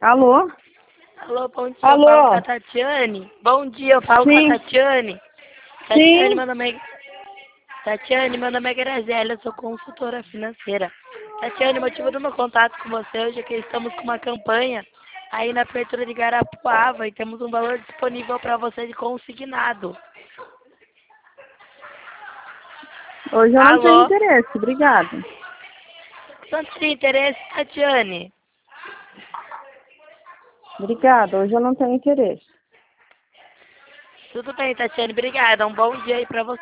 Alô? Alô, bom dia, Alô? eu falo com a Tatiane. Bom dia, eu falo Sim. com a Tatiane. Sim. Tatiane, meu nome é Graziela, eu sou consultora financeira. Tatiane, o motivo do meu contato com você hoje é que estamos com uma campanha aí na abertura de Garapuava e temos um valor disponível para você de consignado. Hoje eu não tenho Alô? interesse, obrigada. Você não teria interesse, Tatiane? Obrigada, hoje eu não tenho interesse. Tudo bem, Tatiane, obrigada. Um bom dia aí para você.